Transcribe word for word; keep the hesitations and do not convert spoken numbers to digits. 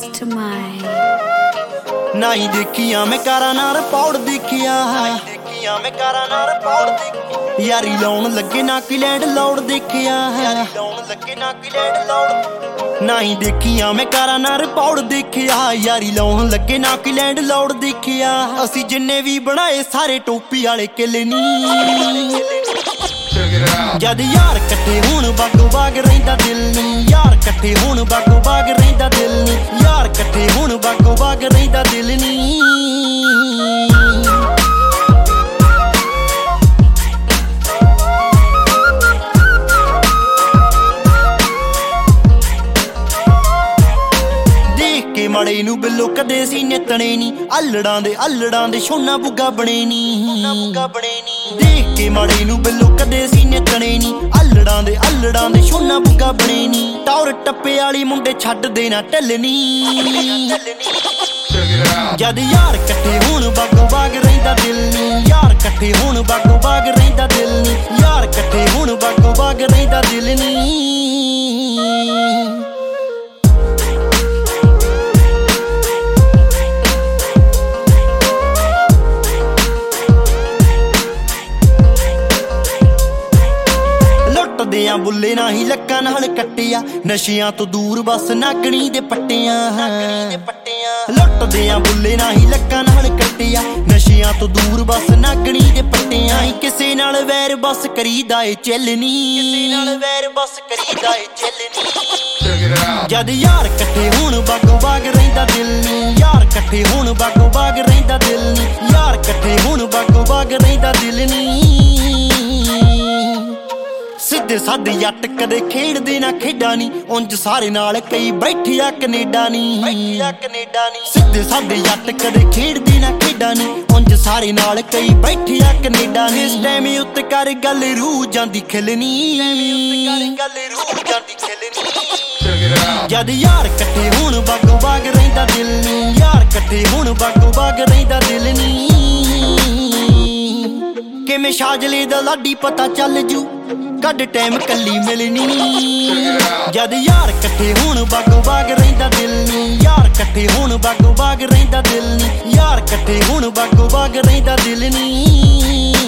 to my नहीं देखिया मैं कारा नाल पौड़ देखिया देखिया मैं कारा नाल पौड़ देखी यारी लाउन लगे ना कि लैंड लौड़ देखिया लाउन लगे ना कि लैंड लौड़ नहीं देखिया मैं कारा नाल पौड़ देखिया यारी लाउन लगे ना कि लैंड लौड़ देखिया असी जिन्ने भी बनाए सारे टोपी वाले किले नी जद यार कट्ठे हुण बागो बाग रहिंदा दिल नी यार कट्ठे हुण बागो बाग रहिंदा दिल नी यार कट्ठे हुण बागो बाग रहिंदा दिल नी माड़े नू बिल्लो कदे सी नितने नी अल्लड़ां दे अल्लड़ां दे शोना बुग्गा बने नी देख के माड़े नू बिल्लो कदे सी नितने नी अल्लड़ां दे अल्लड़ां दे शोना बुग्गा बने नी टौर टप्पे वाली मुंडे छड्ड देना ढलनी जद यार कट्ठे हुण बागो बाग रहिंदा दिल नी यार कट्ठे हुण बागो बाग रहिंदा दिल नी यार कट्ठे हुण बागो बाग रहिंदा दिल नी दियां बुल्ले नाही लक्कां नाल कट्टिया नशियां तो दूर बस नागणी दे पट्टियां लुटदियां बुल्ले नाही लक्कां नाल कट्टिया नशियां तो दूर बस नागणी दे पट्टियां किसे नाल वैर बस करीदा ए चलनी किसे नाल वैर बस करीदा ए चलनी जद यार कट्ठे हुण बागो बाग रहिंदा दिल नी यार कट्ठे हुण बागो बाग रहिंदा दिल नी यार कट्ठे हुण बागो बाग रहिंदा दिल नी सिद्धे साधे जट कदे खेडदे ना खेडा नी उंज सारे नाल कई बैठिया कनेडा नी सिद्धे साधे जट कदे खेडदे ना खेडा नी उंज सारे नाल कई बैठिया कनेडा नी इस टाइम उत्ते कर गल रूह जांदी खिलनी जद यार कट्ठे हुण बागो बाग रहिंदा दिल नी यार कट्ठे हुण बागो बाग रहिंदा दिल नी किवें शाजले दा लाडी पता चल जू कद टाइम कली मिलनी जद यार कट्ठे हुण बागो बाग रहिंदा दिल नी यार कट्ठे हुण बागो बाग रहिंदा दिल नी यार कट्ठे हुण बागो बाग रहिंदा दिल नी।